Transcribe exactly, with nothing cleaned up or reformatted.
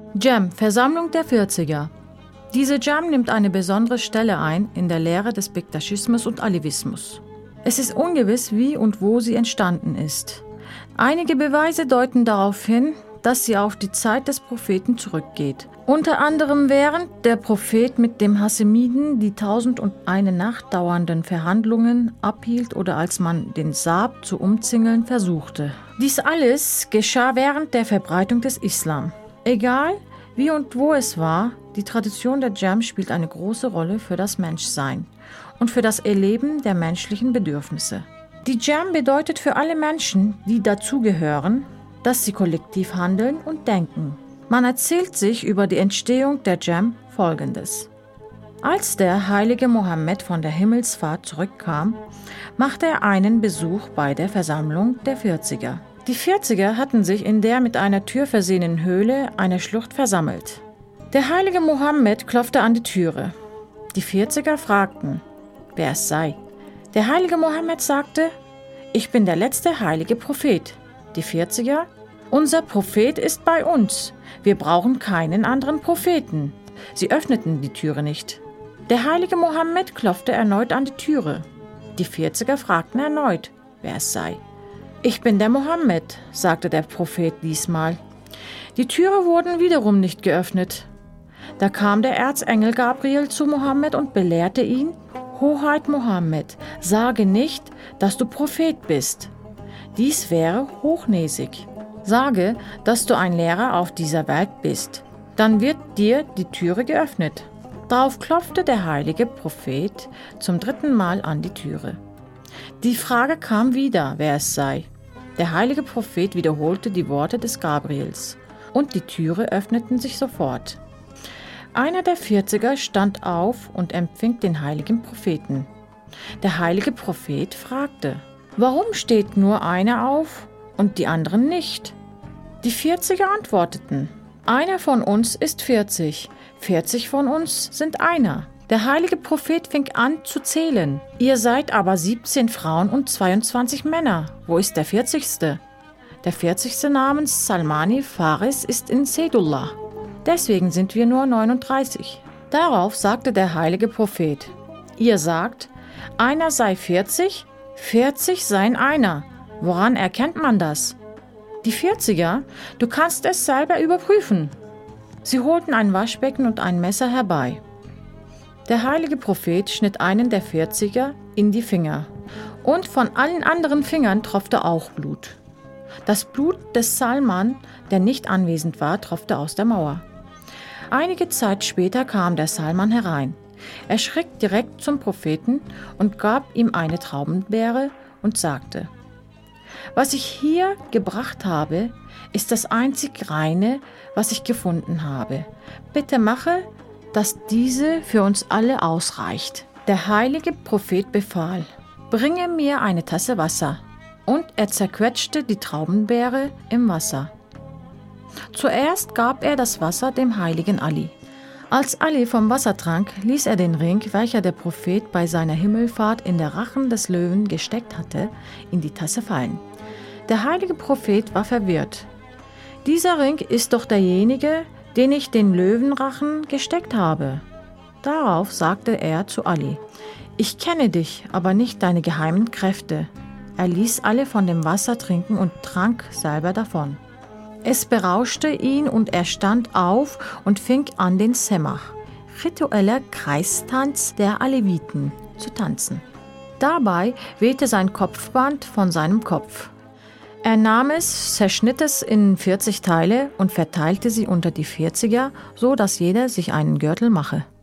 Jam, Versammlung der Vierziger. Diese Jam nimmt eine besondere Stelle ein in der Lehre des Bektaschismus und Alevismus. Es ist ungewiss, wie und wo sie entstanden ist. Einige Beweise deuten darauf hin, dass sie auf die Zeit des Propheten zurückgeht. Unter anderem während der Prophet mit dem Haschemiden die tausend und eine Nacht dauernden Verhandlungen abhielt oder als man den Saab zu umzingeln versuchte. Dies alles geschah während der Verbreitung des Islam. Egal, wie und wo es war, die Tradition der Jam spielt eine große Rolle für das Menschsein und für das Erleben der menschlichen Bedürfnisse. Die Jam bedeutet für alle Menschen, die dazugehören, dass sie kollektiv handeln und denken. Man erzählt sich über die Entstehung der Jam Folgendes. Als der heilige Mohammed von der Himmelsfahrt zurückkam, machte er einen Besuch bei der Versammlung der Vierziger. Die Vierziger hatten sich in der mit einer Tür versehenen Höhle einer Schlucht versammelt. Der heilige Mohammed klopfte an die Türe. Die Vierziger fragten, wer es sei. Der heilige Mohammed sagte, ich bin der letzte heilige Prophet. Die Vierziger, unser Prophet ist bei uns. Wir brauchen keinen anderen Propheten. Sie öffneten die Türe nicht. Der heilige Mohammed klopfte erneut an die Türe. Die Vierziger fragten erneut, wer es sei. Ich bin der Mohammed, sagte der Prophet diesmal. Die Türe wurden wiederum nicht geöffnet. Da kam der Erzengel Gabriel zu Mohammed und belehrte ihn, Hoheit Mohammed, sage nicht, dass du Prophet bist. Dies wäre hochnäsig. Sage, dass du ein Lehrer auf dieser Welt bist. Dann wird dir die Türe geöffnet. Darauf klopfte der heilige Prophet zum dritten Mal an die Türe. Die Frage kam wieder, wer es sei. Der heilige Prophet wiederholte die Worte des Gabriels und die Türe öffneten sich sofort. Einer der Vierziger stand auf und empfing den heiligen Propheten. Der heilige Prophet fragte, warum steht nur einer auf und die anderen nicht? Die Vierziger antworteten, einer von uns ist vierzig, vierzig von uns sind einer. Der heilige Prophet fing an zu zählen. Ihr seid aber siebzehn Frauen und zweiundzwanzig Männer. Wo ist der vierzigste? Der vierzigste namens Salmani Faris ist in Sedullah. Deswegen sind wir nur neununddreißig. Darauf sagte der heilige Prophet, ihr sagt, einer sei vierzig, vierzig seien einer. Woran erkennt man das? Die Vierziger, du kannst es selber überprüfen. Sie holten ein Waschbecken und ein Messer herbei. Der heilige Prophet schnitt einen der Vierziger in die Finger und von allen anderen Fingern tropfte auch Blut. Das Blut des Salman, der nicht anwesend war, tropfte aus der Mauer. Einige Zeit später kam der Salman herein. Er schritt direkt zum Propheten und gab ihm eine Traubenbeere und sagte, was ich hier gebracht habe, ist das einzig Reine, was ich gefunden habe. Bitte mache, dass diese für uns alle ausreicht. Der heilige Prophet befahl, bringe mir eine Tasse Wasser. Und er zerquetschte die Traubenbeere im Wasser. Zuerst gab er das Wasser dem heiligen Ali. Als Ali vom Wasser trank, ließ er den Ring, welcher der Prophet bei seiner Himmelfahrt in der Rachen des Löwen gesteckt hatte, in die Tasse fallen. Der heilige Prophet war verwirrt. Dieser Ring ist doch derjenige, den ich den Löwenrachen gesteckt habe. Darauf sagte er zu Ali, ich kenne dich, aber nicht deine geheimen Kräfte. Er ließ alle von dem Wasser trinken und trank selber davon. Es berauschte ihn und er stand auf und fing an, den Semach, ritueller Kreistanz der Aleviten, zu tanzen. Dabei wehte sein Kopfband von seinem Kopf. Er nahm es, zerschnitt es in vierzig Teile und verteilte sie unter die Vierziger, so dass jeder sich einen Gürtel mache.